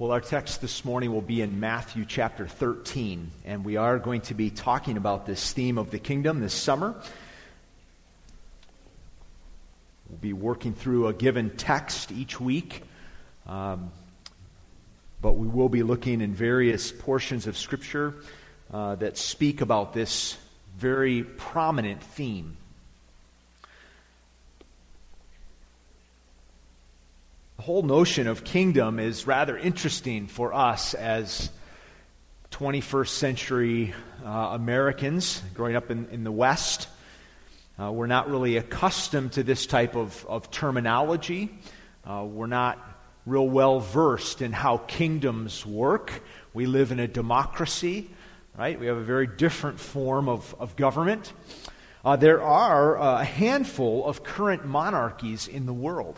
Well, our text this morning will be in Matthew chapter 13, and we are going to be talking about this theme of the kingdom this summer. We'll be working through a given text each week, but we will be looking in various portions of Scripture that speak about this very prominent theme. The whole notion of kingdom is rather interesting for us as 21st century Americans growing up in the West. We're not really accustomed to this type of terminology. We're not real well versed in how kingdoms work. We live in a democracy, right? We have a very different form of government. There are a handful of current monarchies in the world.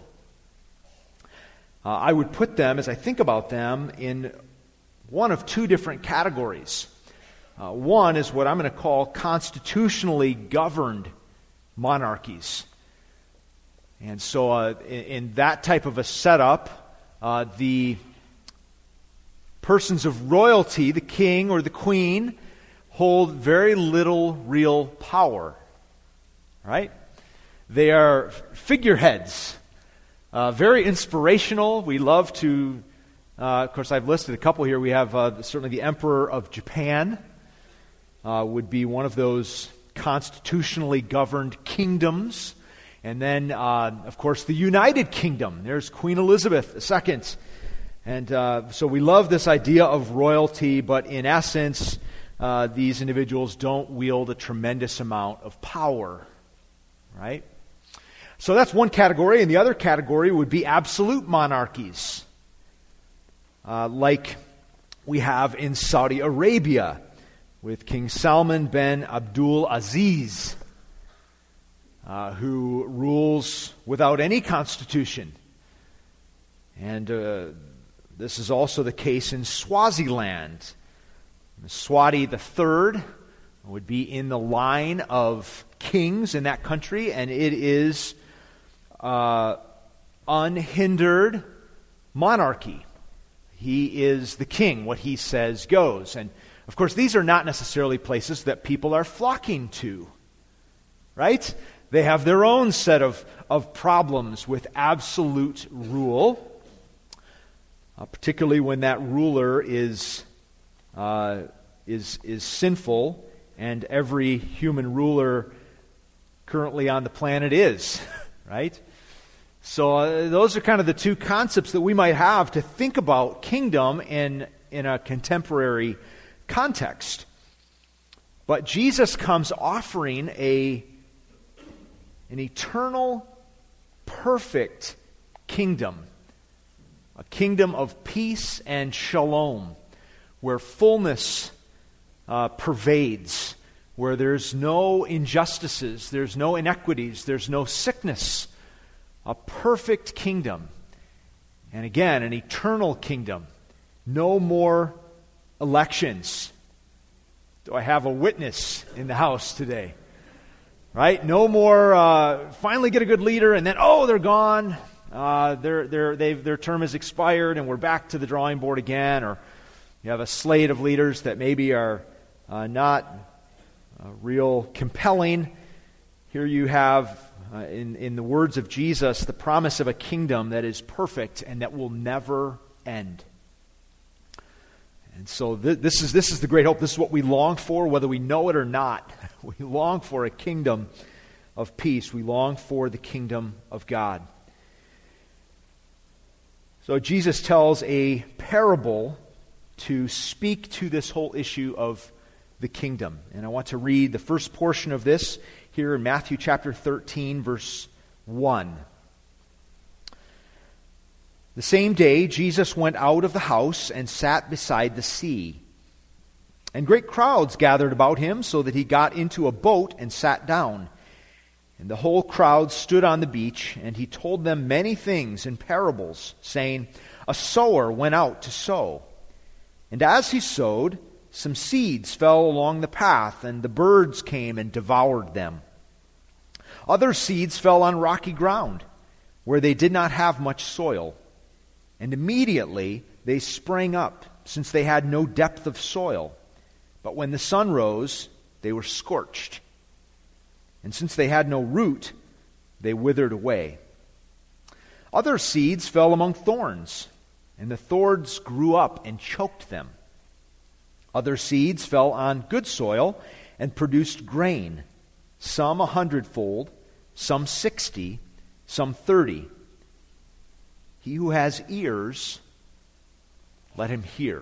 I would put them, as I think about them, in one of two different categories. One is what I'm going to call constitutionally governed monarchies. And so in that type of a setup, the persons of royalty, the king or the queen, hold very little real power. Right? They are figureheads. Very inspirational. We love to, of course, I've listed a couple here. We have certainly the Emperor of Japan would be one of those constitutionally governed kingdoms. And then, of course, the United Kingdom. There's Queen Elizabeth II. And so we love this idea of royalty, but in essence, these individuals don't wield a tremendous amount of power, right? So that's one category, and the other category would be absolute monarchies, like we have in Saudi Arabia with King Salman bin Abdul Aziz, who rules without any constitution. And this is also the case in Swaziland. Mswati III would be in the line of kings in that country, and it is unhindered monarchy. He is the king. What he says goes. And, of course, these are not necessarily places that people are flocking to, right? They have their own set of problems with absolute rule, particularly when that ruler is sinful, and every human ruler currently on the planet is, right? So those are kind of the two concepts that we might have to think about kingdom in a contemporary context. But Jesus comes offering an eternal, perfect kingdom, a kingdom of peace and shalom, where fullness pervades, where there's no injustices, there's no inequities, there's no sickness. A perfect kingdom. And again, an eternal kingdom. No more elections. Do I have a witness in the house today? Right? No more, finally get a good leader, and then, they're gone. Their term has expired, and we're back to the drawing board again. Or you have a slate of leaders that maybe are not real compelling. Here you have, in the words of Jesus, the promise of a kingdom that is perfect and that will never end. And so this is the great hope. This is what we long for, whether we know it or not. We long for a kingdom of peace. We long for the kingdom of God. So Jesus tells a parable to speak to this whole issue of the kingdom. And I want to read the first portion of this here in Matthew chapter 13, verse 1. The same day, Jesus went out of the house and sat beside the sea. And great crowds gathered about him, so that he got into a boat and sat down. And the whole crowd stood on the beach, and he told them many things in parables, saying, A sower went out to sow. And as he sowed, some seeds fell along the path, and the birds came and devoured them. Other seeds fell on rocky ground, where they did not have much soil. And immediately they sprang up, since they had no depth of soil. But when the sun rose, they were scorched. And since they had no root, they withered away. Other seeds fell among thorns, and the thorns grew up and choked them. Other seeds fell on good soil and produced grain, some 100-fold, some 60, some 30. He who has ears, let him hear.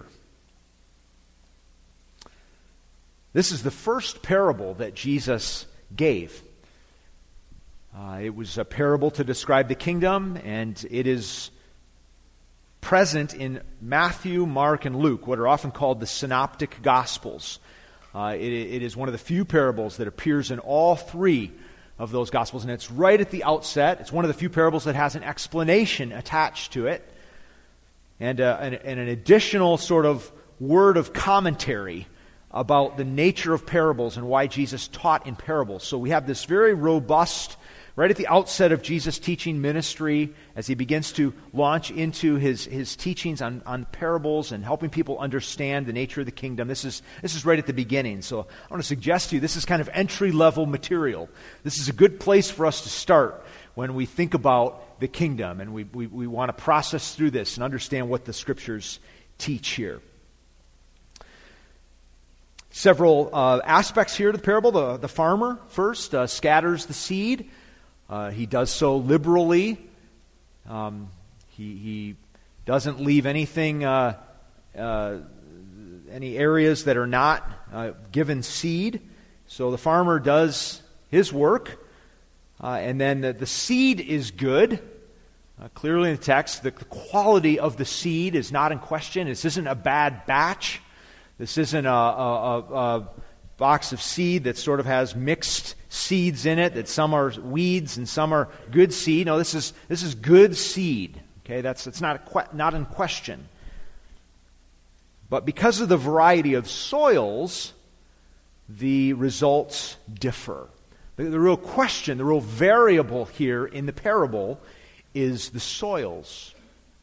This is the first parable that Jesus gave. It was a parable to describe the kingdom, and it is present in Matthew, Mark, and Luke, what are often called the synoptic gospels. It is one of the few parables that appears in all three of those gospels, and it's right at the outset. It's one of the few parables that has an explanation attached to it, and an additional sort of word of commentary about the nature of parables and why Jesus taught in parables. So we have this very robust, right at the outset of Jesus' teaching ministry, as he begins to launch into his teachings on parables and helping people understand the nature of the kingdom. This is right at the beginning. So I want to suggest to you, this is kind of entry-level material. This is a good place for us to start when we think about the kingdom, and we want to process through this and understand what the Scriptures teach here. Several aspects here to the parable. The farmer, first, scatters the seed. He does so liberally. He doesn't leave anything, any areas that are not given seed. So the farmer does his work. And then the seed is good. Clearly in the text, the quality of the seed is not in question. This isn't a bad batch. This isn't a box of seed that sort of has mixed seeds in it, that some are weeds and some are good seed. No, this is good seed. Okay, it's not in question. But because of the variety of soils, the results differ. The real question, the real variable here in the parable is the soils.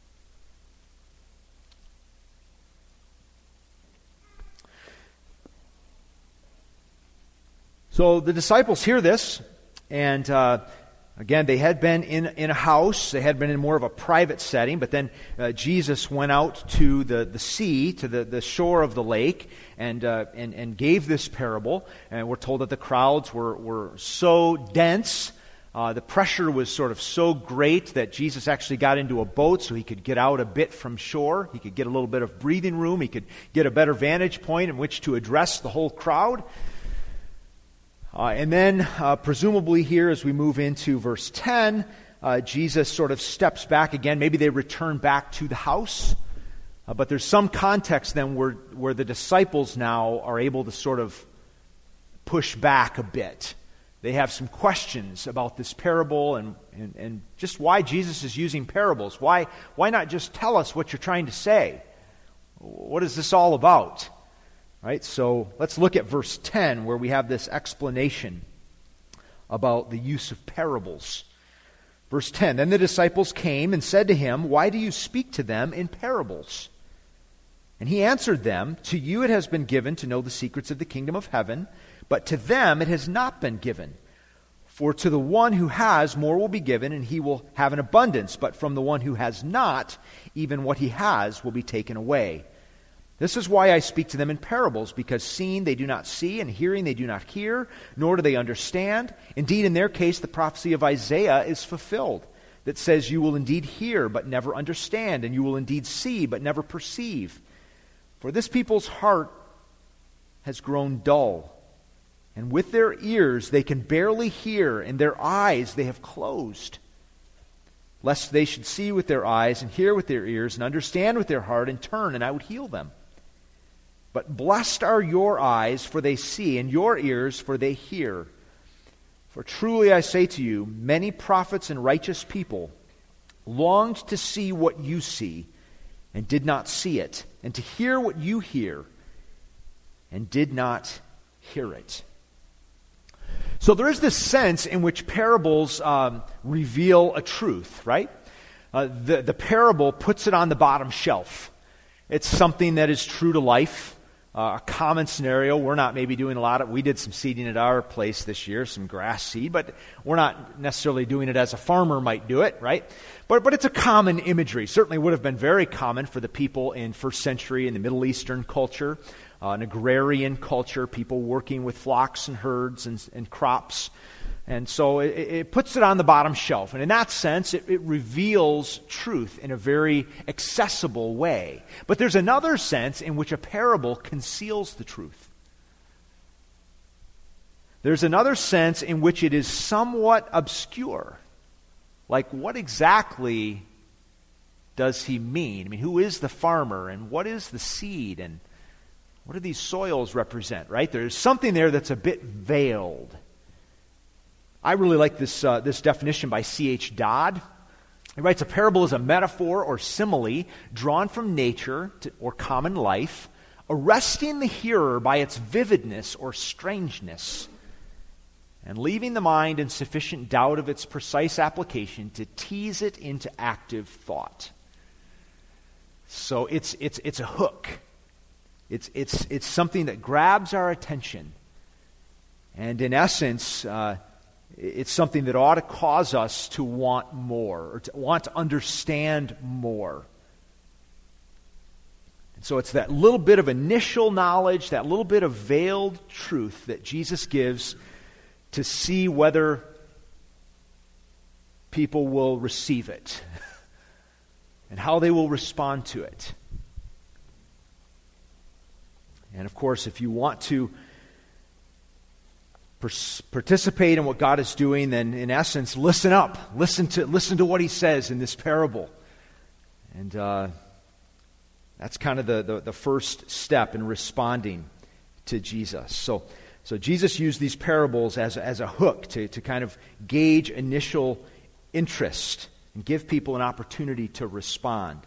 So the disciples hear this, and again, they had been in a house. They had been in more of a private setting, but then Jesus went out to the sea, to the shore of the lake, and gave this parable. And we're told that the crowds were so dense, the pressure was sort of so great that Jesus actually got into a boat so he could get out a bit from shore. He could get a little bit of breathing room. He could get a better vantage point in which to address the whole crowd. And then, presumably here, as we move into verse 10, Jesus sort of steps back again. Maybe they return back to the house. But there's some context then where the disciples now are able to sort of push back a bit. They have some questions about this parable and just why Jesus is using parables. Why not just tell us what you're trying to say? What is this all about? Right, so let's look at verse 10 where we have this explanation about the use of parables. Verse 10, then the disciples came and said to him, why do you speak to them in parables? And he answered them, to you it has been given to know the secrets of the kingdom of heaven, but to them it has not been given. For to the one who has, more will be given, and he will have an abundance. But from the one who has not, even what he has will be taken away. This is why I speak to them in parables, because seeing they do not see, and hearing they do not hear, nor do they understand. Indeed, in their case, the prophecy of Isaiah is fulfilled, that says, you will indeed hear, but never understand, and you will indeed see, but never perceive. For this people's heart has grown dull, and with their ears they can barely hear, and their eyes they have closed, lest they should see with their eyes, and hear with their ears, and understand with their heart, and turn, and I would heal them. But blessed are your eyes, for they see, and your ears, for they hear. For truly I say to you, many prophets and righteous people longed to see what you see, and did not see it, and to hear what you hear, and did not hear it. So there is this sense in which parables reveal a truth, right? The parable puts it on the bottom shelf. It's something that is true to life. A common scenario. We're not maybe doing a lot of, we did some seeding at our place this year, some grass seed, but we're not necessarily doing it as a farmer might do it, right? But it's a common imagery. Certainly would have been very common for the people in first century in the Middle Eastern culture, an agrarian culture, people working with flocks and herds and crops. And so it puts it on the bottom shelf. And in that sense, it reveals truth in a very accessible way. But there's another sense in which a parable conceals the truth. There's another sense in which it is somewhat obscure. Like, what exactly does he mean? I mean, who is the farmer, and what is the seed, and what do these soils represent, right? There's something there that's a bit veiled. I really like this definition by C.H. Dodd. He writes, a parable is a metaphor or simile drawn from nature or common life, arresting the hearer by its vividness or strangeness, and leaving the mind in sufficient doubt of its precise application to tease it into active thought. So it's a hook. It's something that grabs our attention. And in essence, it's something that ought to cause us to want more, or to want to understand more. And so it's that little bit of initial knowledge, that little bit of veiled truth that Jesus gives to see whether people will receive it and how they will respond to it. And of course, if you want to participate in what God is doing, then in essence, listen up. Listen to what he says in this parable. And that's kind of the first step in responding to Jesus. So Jesus used these parables as a hook to kind of gauge initial interest and give people an opportunity to respond.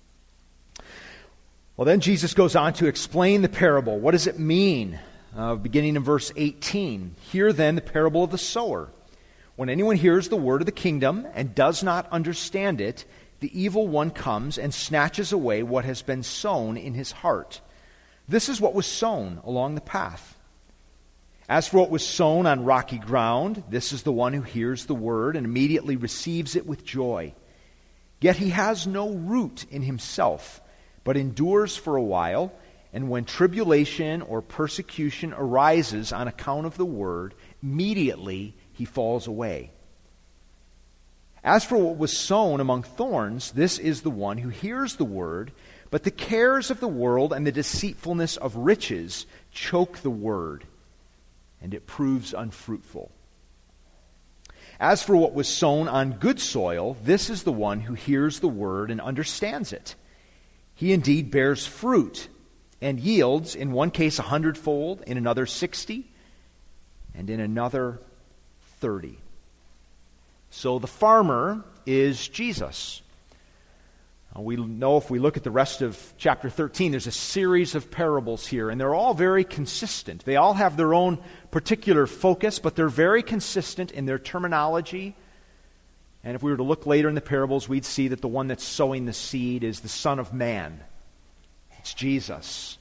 Well, then Jesus goes on to explain the parable. What does it mean? Beginning in verse 18. Hear then the parable of the sower. When anyone hears the word of the kingdom and does not understand it, the evil one comes and snatches away what has been sown in his heart. This is what was sown along the path. As for what was sown on rocky ground, this is the one who hears the word and immediately receives it with joy. Yet he has no root in himself, but endures for a while. And when tribulation or persecution arises on account of the word, immediately he falls away. As for what was sown among thorns, this is the one who hears the word, but the cares of the world and the deceitfulness of riches choke the word, and it proves unfruitful. As for what was sown on good soil, this is the one who hears the word and understands it. He indeed bears fruit, and yields, in one case 100-fold, in another 60, and in another 30. So the farmer is Jesus. We know if we look at the rest of chapter 13, there's a series of parables here, and they're all very consistent. They all have their own particular focus, but they're very consistent in their terminology. And if we were to look later in the parables, we'd see that the one that's sowing the seed is the Son of Man. It's Jesus.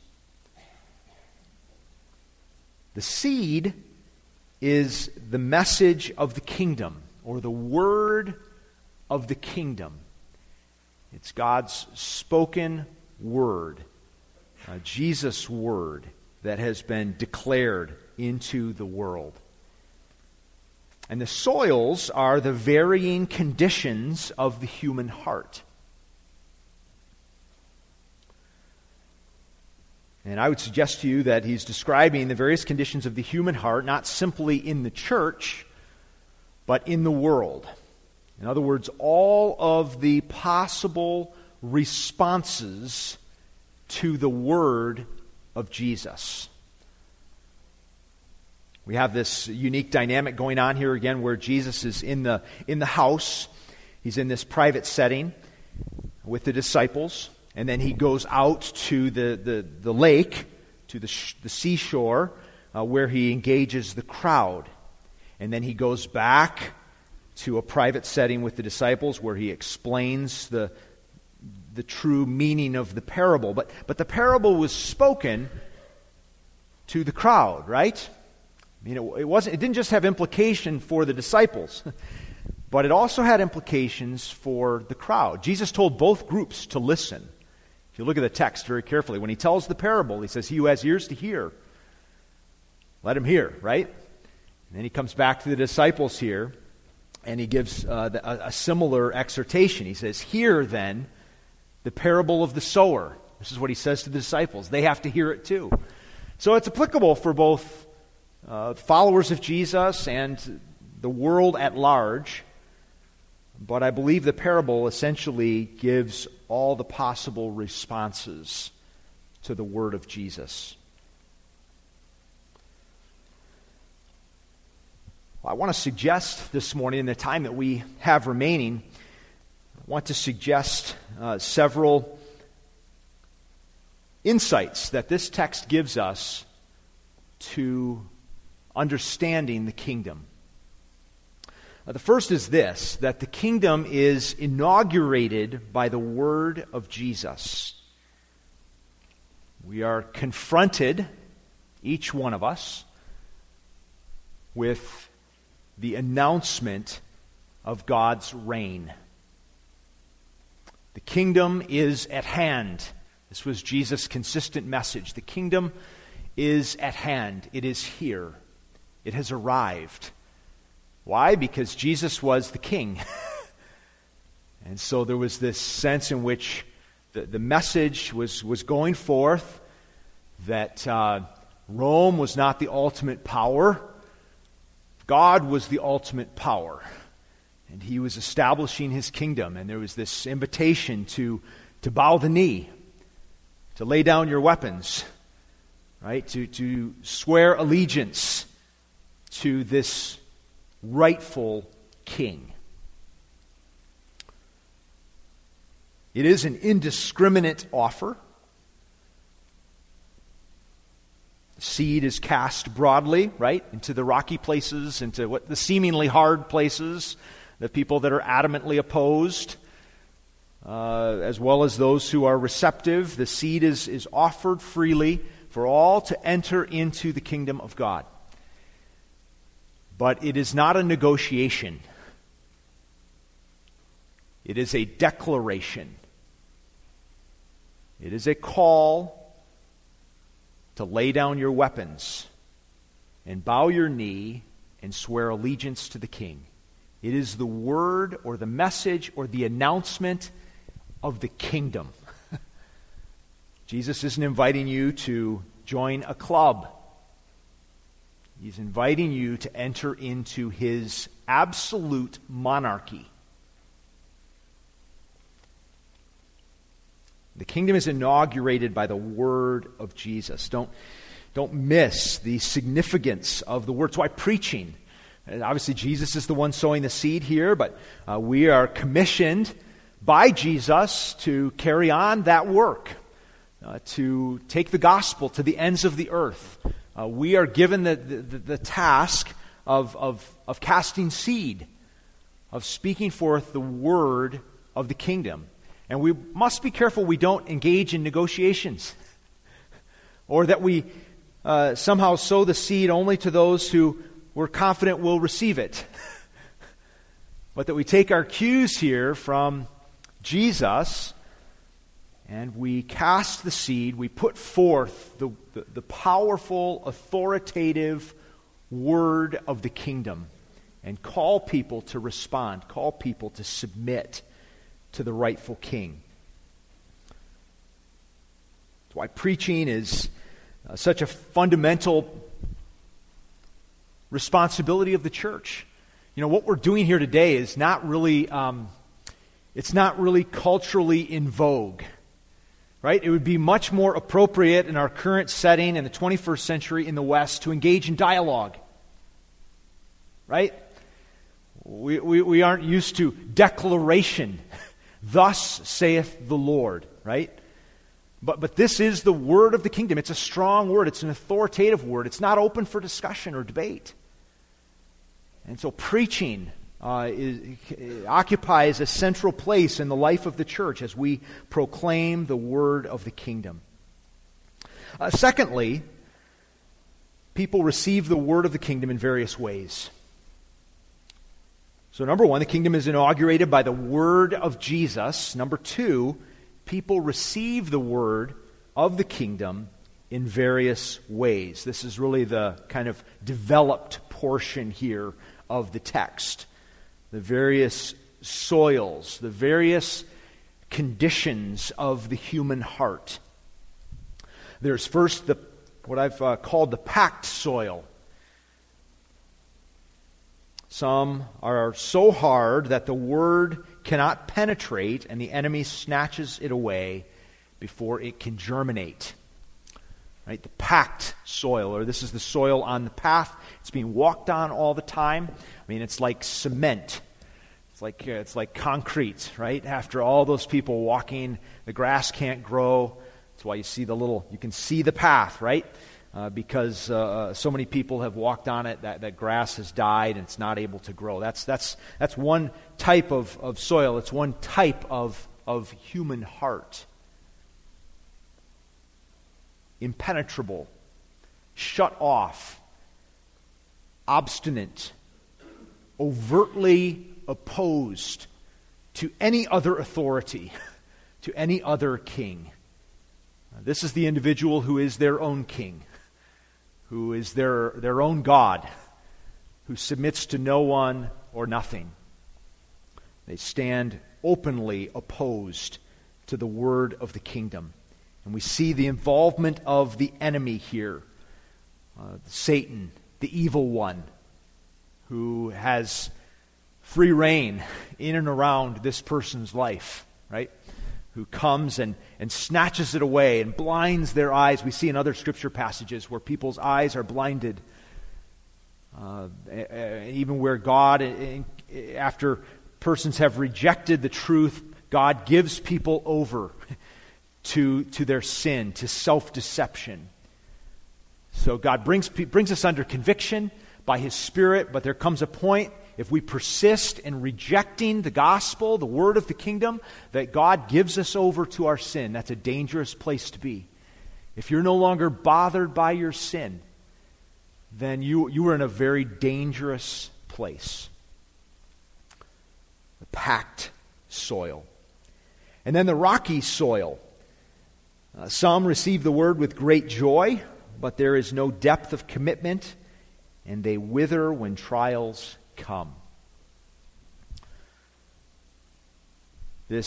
The seed is the message of the kingdom, or the word of the kingdom. It's God's spoken word, Jesus' word that has been declared into the world. And the soils are the varying conditions of the human heart. And I would suggest to you that he's describing the various conditions of the human heart, not simply in the church, but in the world. In other words, all of the possible responses to the word of Jesus. We have this unique dynamic going on here again where Jesus is in the house. He's in this private setting with the disciples. And then he goes out to the lake, to the seashore, where he engages the crowd. And then he goes back to a private setting with the disciples where he explains the the true meaning of the parable. But the parable was spoken to the crowd, right? I mean, it didn't just have implication for the disciples, but it also had implications for the crowd. Jesus told both groups to listen. If you look at the text very carefully, when he tells the parable, he says, "He who has ears to hear, let him hear," right? And then he comes back to the disciples here, and he gives a similar exhortation. He says, "Hear then the parable of the sower." This is what he says to the disciples. They have to hear it too. So it's applicable for both followers of Jesus and the world at large. But I believe the parable essentially gives all the possible responses to the word of Jesus. I want to suggest this morning, in the time that we have remaining, I want to suggest several insights that this text gives us to understanding the kingdom. The first is this, that the kingdom is inaugurated by the word of Jesus. We are confronted, each one of us, with the announcement of God's reign. The kingdom is at hand. This was Jesus' consistent message. The kingdom is at hand. It is here. It has arrived. Why? Because Jesus was the king. And so there was this sense in which the message was going forth that Rome was not the ultimate power. God was the ultimate power. And he was establishing his kingdom. And there was this invitation to bow the knee, to lay down your weapons, right? To swear allegiance to this rightful king. It is an indiscriminate offer. The seed is cast broadly, right, into the rocky places, into what the seemingly hard places, the people that are adamantly opposed, as well as those who are receptive. The seed is offered freely for all to enter into the kingdom of God. But it is not a negotiation. It is a declaration. It is a call to lay down your weapons and bow your knee and swear allegiance to the king. It is the word or the message or the announcement of the kingdom. Jesus isn't inviting you to join a club. He's inviting you to enter into his absolute monarchy. The kingdom is inaugurated by the word of Jesus. Don't miss the significance of the word. That's why preaching. And obviously, Jesus is the one sowing the seed here, but we are commissioned by Jesus to carry on that work, to take the gospel to the ends of the earth. We are given the task of casting seed, of speaking forth the word of the kingdom. And we must be careful we don't engage in negotiations, or that we somehow sow the seed only to those who we're confident will receive it. But that we take our cues here from Jesus, and we cast the seed, we put forth the powerful, authoritative word of the kingdom, and call people to respond, call people to submit to the rightful king. That's why preaching is such a fundamental responsibility of the church. You know, what we're doing here today is not really, it's not really culturally in vogue. Right? It would be much more appropriate in our current setting in the 21st century in the West to engage in dialogue. Right? We aren't used to declaration. Thus saith the Lord. Right? But this is the word of the kingdom. It's a strong word. It's an authoritative word. It's not open for discussion or debate. And so preaching occupies a central place in the life of the church as we proclaim the word of the kingdom. Secondly, people receive the word of the kingdom in various ways. So number one, the kingdom is inaugurated by the word of Jesus. Number two, people receive the word of the kingdom in various ways. This is really the kind of developed portion here of the text. The various soils, the various conditions of the human heart. There's first what I've called the packed soil. Some are so hard that the word cannot penetrate and the enemy snatches it away before it can germinate. Right? The packed soil, or this is the soil on the path. It's being walked on all the time. I mean, it's like cement. It's like concrete, right? After all those people walking, the grass can't grow. That's why you can see the path, right? Because so many people have walked on it that grass has died and it's not able to grow. That's one type of soil. It's one type of human heart. Impenetrable, shut off, obstinate, overtly opposed to any other authority, to any other king. This is the individual who is their own king, who is their own God, who submits to no one or nothing. They stand openly opposed to the word of the kingdom. And we see the involvement of the enemy here, Satan, the evil one, who has free reign in and around this person's life, right? Who comes and snatches it away and blinds their eyes. We see in other scripture passages where people's eyes are blinded. Even where God, after persons have rejected the truth, God gives people over to their sin, to self-deception. So God brings us under conviction by His Spirit, but there comes a point, if we persist in rejecting the gospel, the word of the kingdom, that God gives us over to our sin. That's a dangerous place to be. If you're no longer bothered by your sin, then you are in a very dangerous place. The packed soil. And then the rocky soil. Some receive the word with great joy, but there is no depth of commitment, and they wither when trials come. This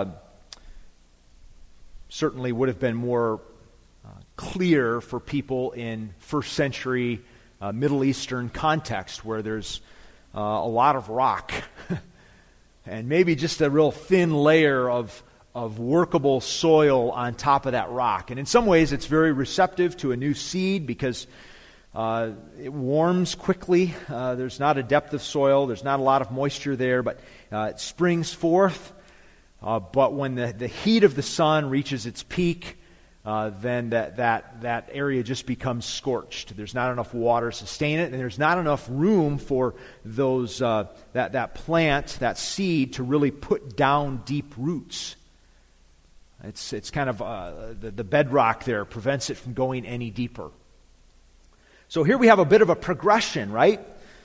certainly would have been more clear for people in first century Middle Eastern context, where there's a lot of rock and maybe just a real thin layer of workable soil on top of that rock. And in some ways it's very receptive to a new seed because it warms quickly. There's not a depth of soil. There's not a lot of moisture there, but it springs forth. But when the heat of the sun reaches its peak, then that area just becomes scorched. There's not enough water to sustain it, and there's not enough room for those that plant, that seed, to really put down deep roots. It's kind of the bedrock there prevents it from going any deeper. So here we have a bit of a progression, right?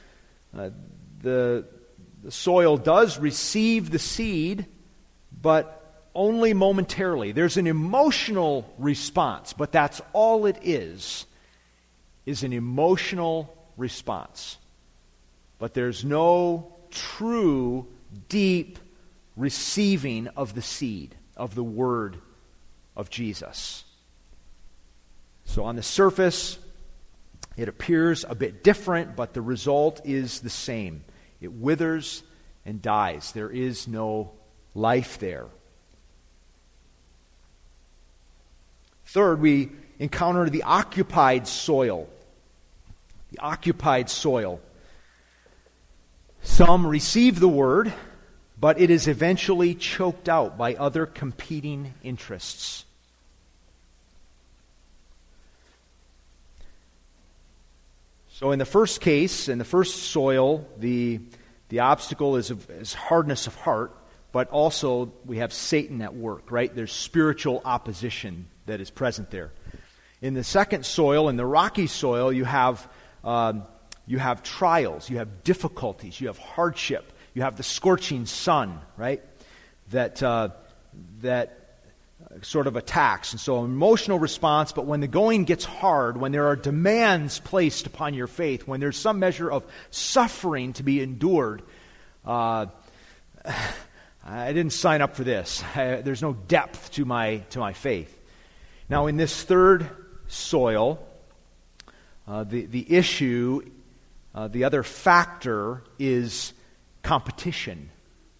The soil does receive the seed, but only momentarily. There's an emotional response, but that's all it is an emotional response. But there's no true, deep receiving of the seed, of the word of Jesus. So on the surface, it appears a bit different, but the result is the same. It withers and dies. There is no life there. Third, we encounter the occupied soil. The occupied soil. Some receive the word, but it is eventually choked out by other competing interests. So in the first case, in the first soil, the The obstacle is hardness of heart, but also we have Satan at work, right? There's spiritual opposition that is present there. In the second soil, in the rocky soil, you have trials, you have difficulties, you have hardship, you have the scorching sun, right? That sort of attacks. And so an emotional response, but when the going gets hard, when there are demands placed upon your faith, when there's some measure of suffering to be endured, I didn't sign up for this. There's no depth to my faith. Now, in this third soil, the issue, the other factor is competition.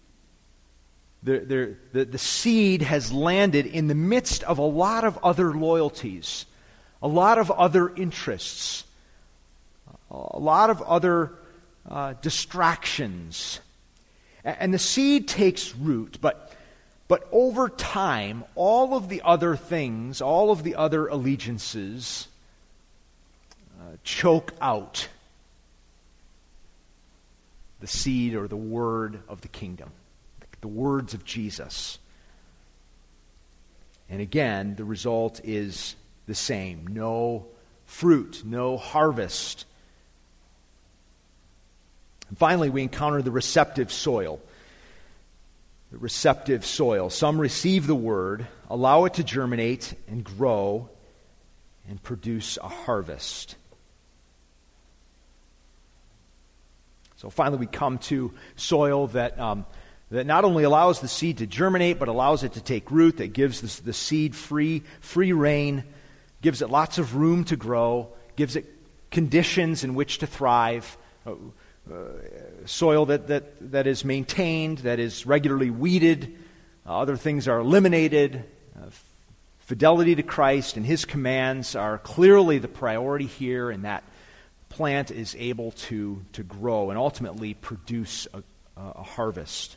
The seed has landed in the midst of a lot of other loyalties, a lot of other interests, a lot of other distractions. And the seed takes root, but over time, all of the other things, all of the other allegiances choke out the seed or the word of the kingdom. The words of Jesus. And again, the result is the same. No fruit, no harvest. And finally, we encounter the receptive soil. The receptive soil. Some receive the word, allow it to germinate and grow and produce a harvest. So finally, we come to soil that not only allows the seed to germinate, but allows it to take root, that gives the seed free rein, gives it lots of room to grow, gives it conditions in which to thrive, soil that is maintained, that is regularly weeded, other things are eliminated. Fidelity to Christ and His commands are clearly the priority here, and that plant is able to grow and ultimately produce a harvest.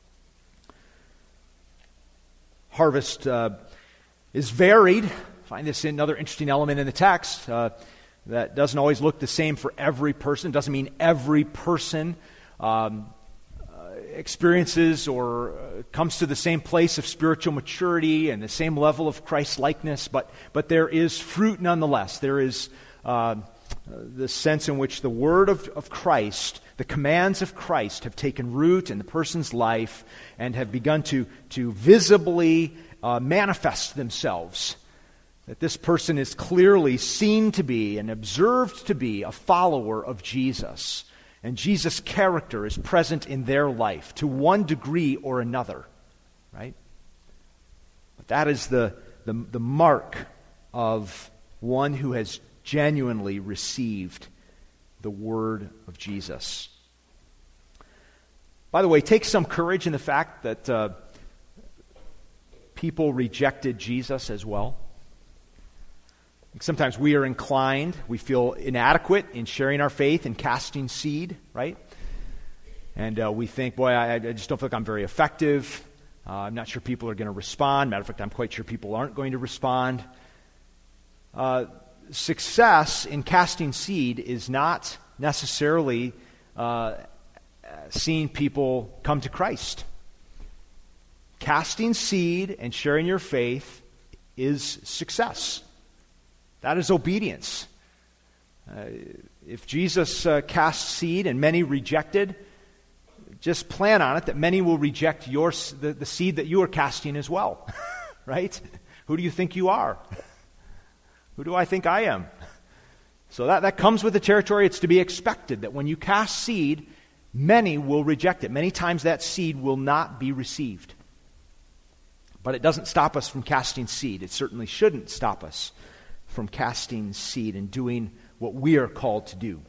Harvest is varied. I find this another interesting element in the text that doesn't always look the same for every person. It doesn't mean every person experiences or comes to the same place of spiritual maturity and the same level of Christ-likeness, but there is fruit nonetheless. There is the sense in which the word of Christ, the commands of Christ, have taken root in the person's life and have begun to visibly manifest themselves. That this person is clearly seen to be and observed to be a follower of Jesus. And Jesus' character is present in their life to one degree or another. Right? But that is the mark of one who has genuinely received the word of Jesus. By the way, take some courage in the fact that people rejected Jesus as well. Sometimes we are inclined, we feel inadequate in sharing our faith and casting seed, right? And we think, boy, I just don't feel like I'm very effective. I'm not sure people are going to respond. Matter of fact, I'm quite sure people aren't going to respond. Success in casting seed is not necessarily seeing people come to Christ. Casting seed and sharing your faith is success. That is obedience. If Jesus cast seed and many rejected, just plan on it that many will reject the seed that you are casting as well. Right? Who do you think you are? Who do I think I am? So that comes with the territory. It's to be expected that when you cast seed, many will reject it. Many times that seed will not be received. But it doesn't stop us from casting seed. It certainly shouldn't stop us from casting seed and doing what we are called to do.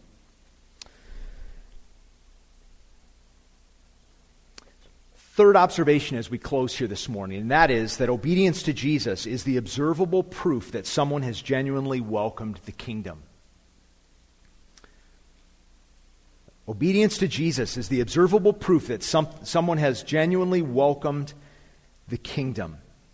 Third observation as we close here this morning, and that is that obedience to Jesus is the observable proof that someone has genuinely welcomed the kingdom. Obedience to Jesus is the observable proof that someone has genuinely welcomed the kingdom.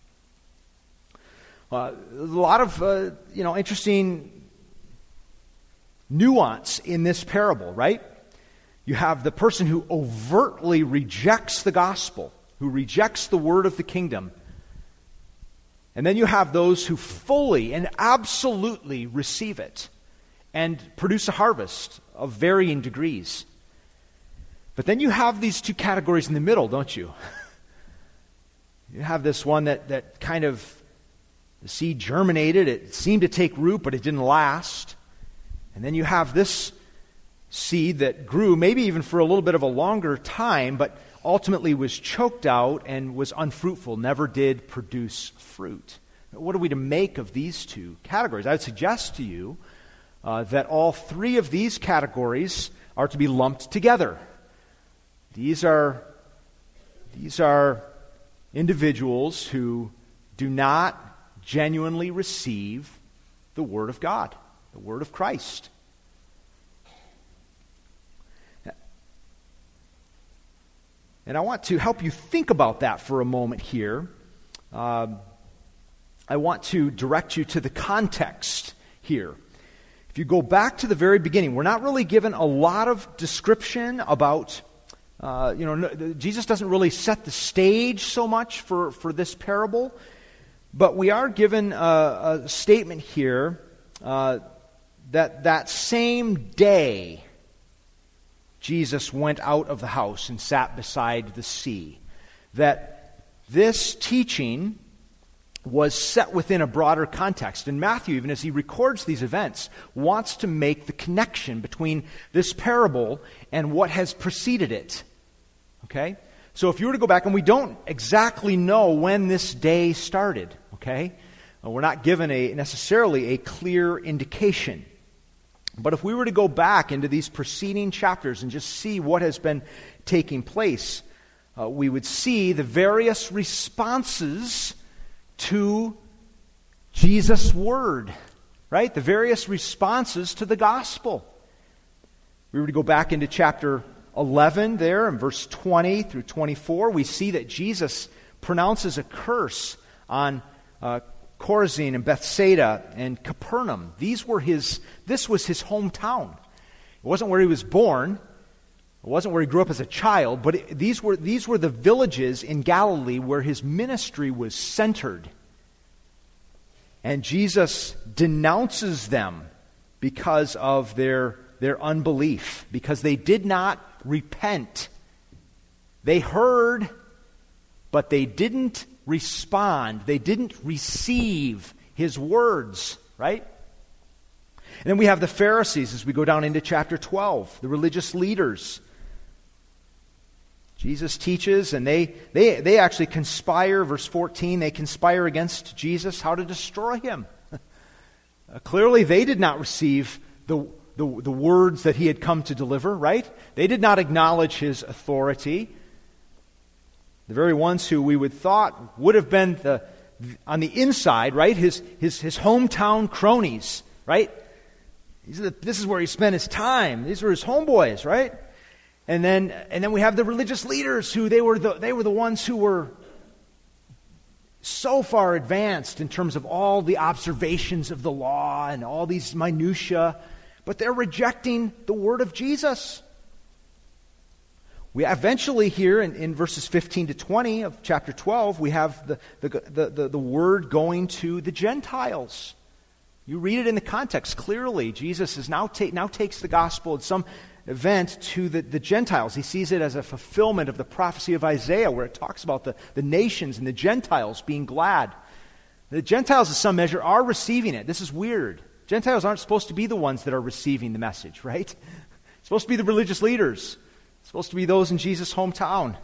A lot of interesting nuance in this parable, right? You have the person who overtly rejects the gospel, who rejects the word of the kingdom. And then you have those who fully and absolutely receive it and produce a harvest of varying degrees. But then you have these two categories in the middle, don't you? You have this one that kind of, the seed germinated, it seemed to take root, but it didn't last. And then you have this seed that grew maybe even for a little bit of a longer time, but ultimately was choked out and was unfruitful, never did produce fruit. What are we to make of these two categories? I would suggest to you that all three of these categories are to be lumped together. These are individuals who do not genuinely receive the Word of God, the Word of Christ. And I want to help you think about that for a moment here. I want to direct you to the context here. If you go back to the very beginning, we're not really given a lot of description about, Jesus doesn't really set the stage so much for this parable, but we are given a statement here that same day Jesus went out of the house and sat beside the sea. That this teaching was set within a broader context. And Matthew, even as he records these events, wants to make the connection between this parable and what has preceded it. Okay? So if you were to go back, and we don't exactly know when this day started, okay? We're not given necessarily a clear indication. But if we were to go back into these preceding chapters and just see what has been taking place, we would see the various responses to Jesus' word, right? The various responses to the gospel. We were to go back into chapter 11 there in verse 20 through 24. We see that Jesus pronounces a curse on Chorazin and Bethsaida and Capernaum. This was his hometown. It wasn't where he was born. It wasn't where he grew up as a child, but these were the villages in Galilee where his ministry was centered. And Jesus denounces them because of their unbelief, because they did not repent. They heard, but they didn't respond. They didn't receive his words, right? And then we have the Pharisees as we go down into chapter 12, the religious leaders. Jesus teaches, and they actually conspire, verse 14, they conspire against Jesus, how to destroy him. Clearly, they did not receive the words that he had come to deliver, right? They did not acknowledge his authority. The very ones who we would thought would have been on the inside, right? His hometown cronies, right? This is where he spent his time. These were his homeboys, right? And then we have the religious leaders who they were the ones who were so far advanced in terms of all the observations of the law and all these minutiae, but they're rejecting the word of Jesus. We eventually here in verses 15 to 20 of chapter 12, we have the word going to the Gentiles. You read it in the context clearly. Jesus is now takes the gospel at some event to the Gentiles. He sees it as a fulfillment of the prophecy of Isaiah, where it talks about the nations and the Gentiles being glad. The Gentiles, in some measure, are receiving it. This is weird. Gentiles aren't supposed to be the ones that are receiving the message, right? It's supposed to be the religious leaders. It's supposed to be those in Jesus' hometown.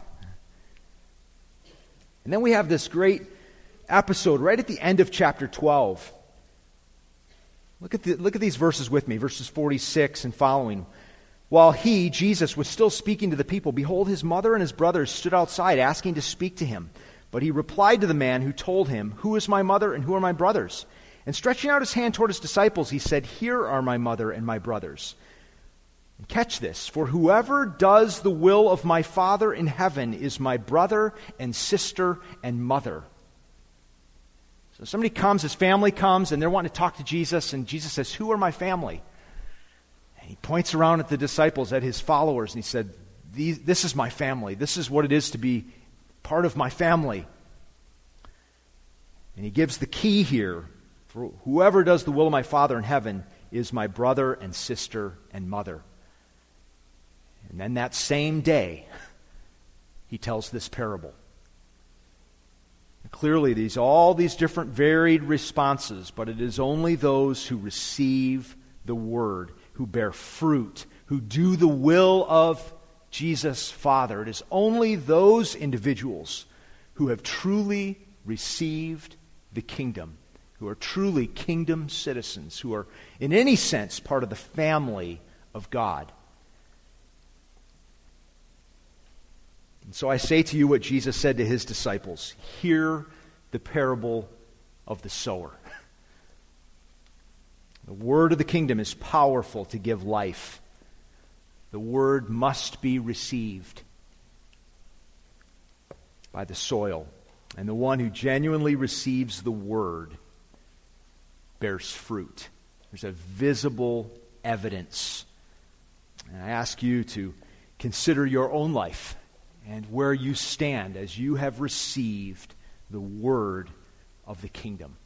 And then we have this great episode right at the end of chapter 12. Look at these verses with me, verses 46 and following. While he, Jesus, was still speaking to the people, behold, his mother and his brothers stood outside asking to speak to him. But he replied to the man who told him, "Who is my mother and who are my brothers?" And stretching out his hand toward his disciples, he said, "Here are my mother and my brothers." And catch this, "For whoever does the will of my Father in heaven is my brother and sister and mother." So somebody comes, his family comes, and they're wanting to talk to Jesus, and Jesus says, "Who are my family?" He points around at the disciples, at his followers, and he said, this is my family. This is what it is to be part of my family. And he gives the key here. For whoever does the will of my Father in heaven is my brother and sister and mother. And then that same day, he tells this parable. Clearly, all these different varied responses, but it is only those who receive the word, who bear fruit, who do the will of Jesus' Father. It is only those individuals who have truly received the kingdom, who are truly kingdom citizens, who are in any sense part of the family of God. And so I say to you what Jesus said to his disciples: hear the parable of the sower. The word of the kingdom is powerful to give life. The word must be received by the soil. And the one who genuinely receives the word bears fruit. There's a visible evidence. And I ask you to consider your own life and where you stand as you have received the word of the kingdom.